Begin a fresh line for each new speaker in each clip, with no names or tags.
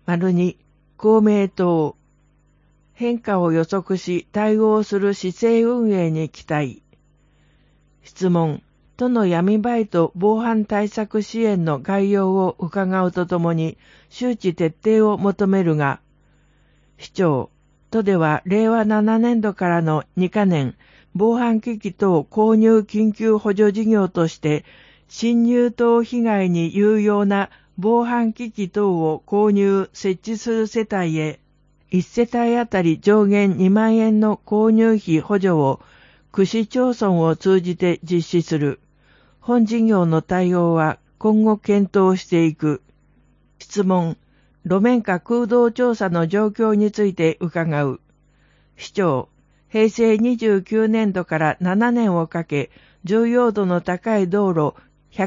2、公明党。変化を予測し対応する市政運営に期待。質問。都の闇バイト防犯対策支援の概要を伺うとともに周知徹底を求めるが、市長、都では令和7年度からの2カ年、防犯機器等購入緊急補助事業として、侵入等被害に有用な防犯機器等を購入・設置する世帯へ、1世帯あたり上限2万円の購入費補助を、区市町村を通じて実施する。本事業の対応は今後検討していく。質問。路面下空洞調査の状況について伺う。市長。平成29年度から7年をかけ、重要度の高い道路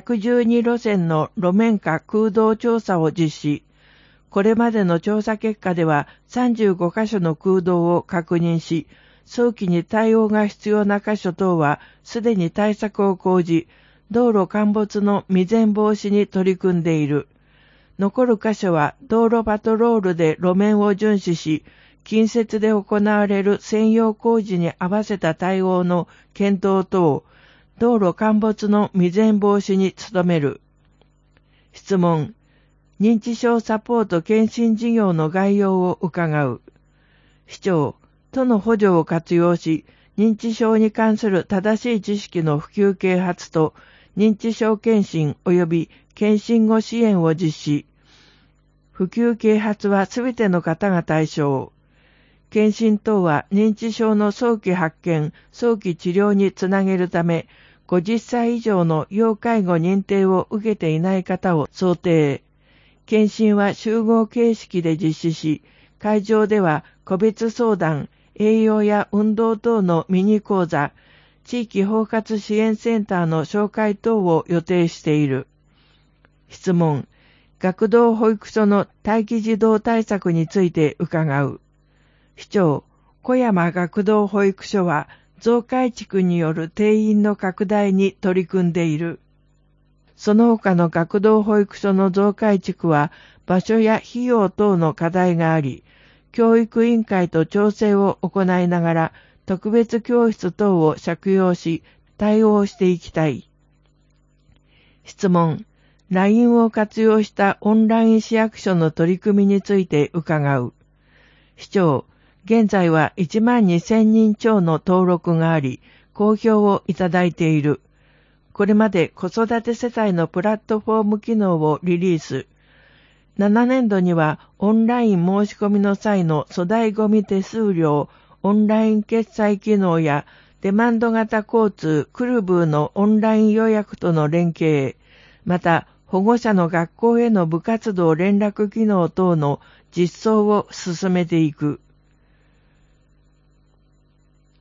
112路線の路面下空洞調査を実施。これまでの調査結果では35カ所の空洞を確認し、早期に対応が必要な箇所等はすでに対策を講じ、道路陥没の未然防止に取り組んでいる。残る箇所は道路パトロールで路面を巡視し、近接で行われる専用工事に合わせた対応の検討等、道路陥没の未然防止に努める。質問。認知症サポート検診事業の概要を伺う。市長、都の補助を活用し、認知症に関する正しい知識の普及啓発と、認知症検診及び検診後支援を実施。普及啓発はすべての方が対象。検診等は認知症の早期発見、早期治療につなげるため、50歳以上の要介護認定を受けていない方を想定。検診は集合形式で実施し、会場では個別相談、栄養や運動等のミニ講座、地域包括支援センターの紹介等を予定している。質問。学童保育所の待機児童対策について伺う。市長、小山学童保育所は増改築による定員の拡大に取り組んでいる。その他の学童保育所の増改築は場所や費用等の課題があり、教育委員会と調整を行いながら特別教室等を借用し対応していきたい。質問。LINE を活用したオンライン市役所の取り組みについて伺う。市長、現在は12,000人超の登録があり、好評をいただいている。これまで子育て世帯のプラットフォーム機能をリリース。7年度にはオンライン申し込みの際の粗大ゴミ手数料、オンライン決済機能やデマンド型交通クルブーのオンライン予約との連携、また保護者の学校への部活動連絡機能等の実装を進めていく。